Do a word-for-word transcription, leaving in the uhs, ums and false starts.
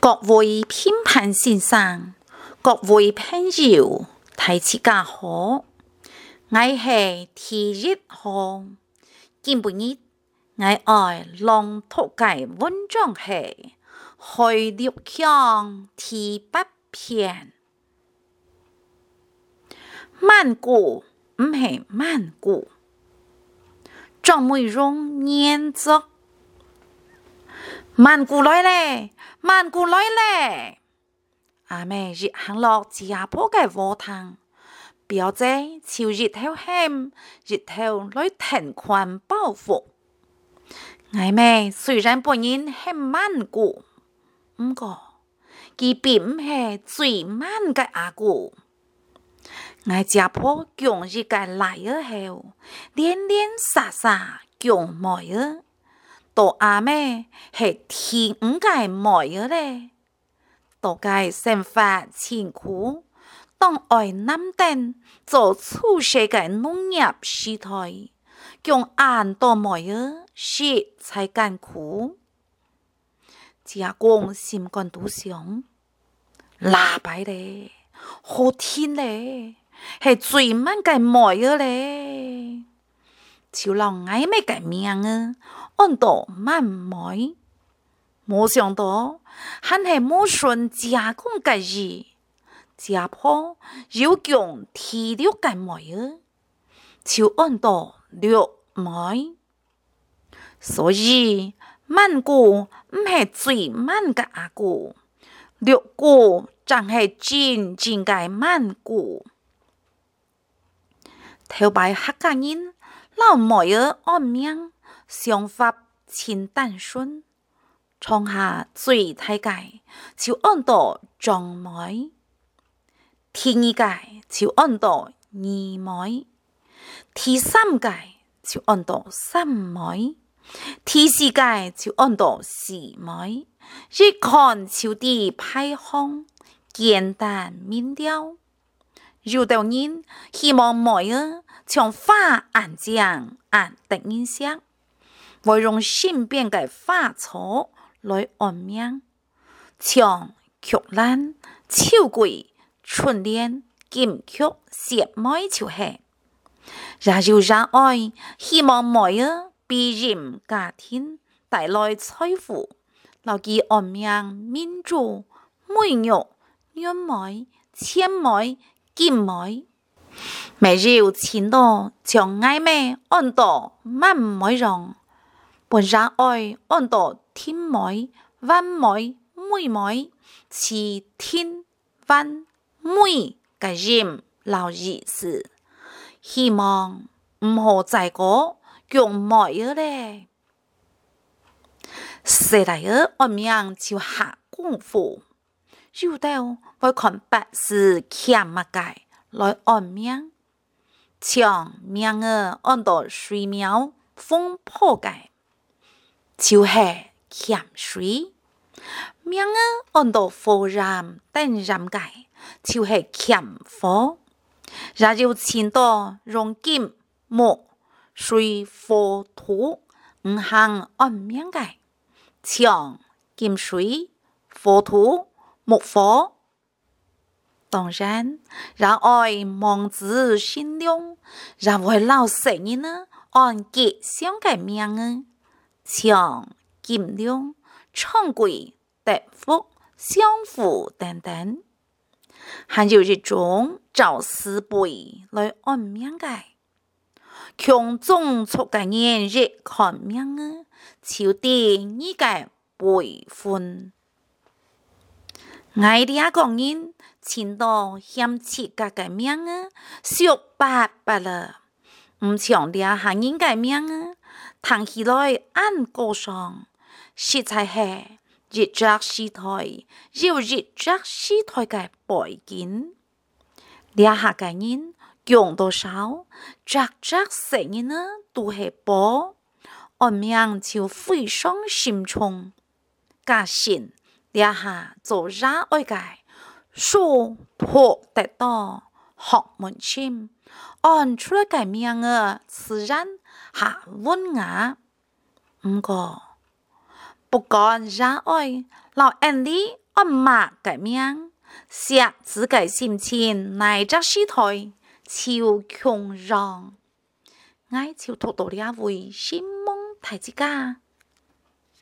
各位評判先生，各位朋友，大家好，我係第一號。今日我愛朗讀嘅文章係《去六強》第八篇。萬古唔係萬古，張美容念作。萬古來咧，萬古來咧！阿妹日行落家婆嘅鍋湯，表姐朝日頭喊，日頭來騰寬包袱。阿妹雖然本人係萬古，唔過佢並唔係最慢嘅阿姑。我家婆強日嘅來兒後，連連沙沙強妹兒。到阿妹係第五屆妹兒咧，到屆生活辛苦，當愛南等做粗細嘅農業時代，強按到妹兒實在艱苦。家公心肝都想，喇叭咧，好天咧，係最慢嘅妹兒咧，就讓愛妹嘅命啊！按到慢妹，冇想到還係冇順家公嘅意，家婆又強第六嘅妹兒，就按到六妹。所以萬古唔係最慢嘅阿姑，六姑真係真正嘅萬古。頭擺客家人老妹兒按名。想法清單順，創下最大屆就按到張妹，第二屆就按到二妹，第三屆就按到三妹，第四屆就按到四妹。一看就地排行，簡單明了。有的人希望妹兒從花按將按得印象。會用身邊嘅花草來按名，像菊蘭、秋桂、春蓮、金菊、蛇妹就係。也有人愛希望妹兒庇蔭家庭帶來財富，留佢按名民主、美玉、玉妹、千妹、金妹。未有錢到將愛妹按到萬妹上。本人愛按到天妹、萬妹、妹妹，是天、萬、妹嘅音留意思，希望唔好再個用妹兒咧。細大兒按名就下功夫，有的會看八字欠乜嘅來按名，將名兒按到水苗風破嘅。就係欠水，名兒按到火ram等ram界，就係欠火。也有錢到用金木水火土五行按名界，像金水火土木火。當然，也愛望子善良，也會老實人呢按吉祥嘅名兒。像金龍、昌貴、德福、相符等等，還有一種找師輩來按名嘅，強種出嘅人亦看名啊，就地呢個輩分。我哋講人聽到嫌棄家嘅名啊，說白白啦，唔像啲下人嘅名啊。談起來按高尚，實在係日則時代，有日則時代嘅背景。兩下嘅人用多少，則則成人呢都係寶，按名就非常慎重。家信兩下做啥愛嘅，數破得到學問深，按出來嘅名兒自然。下溫雅，唔過不講熱愛，老人哋按馬嘅命，寫自己心情乃則時台，超強讓。我就讀到呢一位新夢大之家，